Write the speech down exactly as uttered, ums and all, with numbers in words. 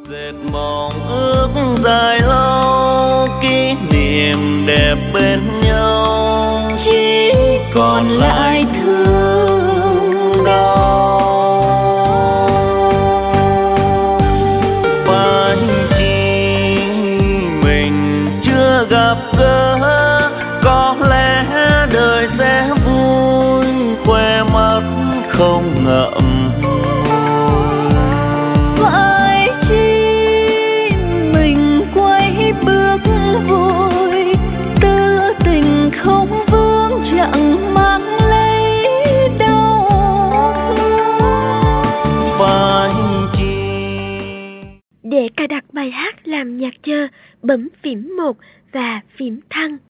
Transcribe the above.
Dệt mộng ước dài lâu, kỷ niệm đẹp bên nhau, chỉ còn lại thương đau. Phải chi mình chưa gặp gỡ, có lẽ đời sẽ vui, khoe mắt không ngậm. Chẳng mang lấy đâu phải chi. Để cài đặt bài hát làm nhạc chờ, bấm phím một và phím thăng.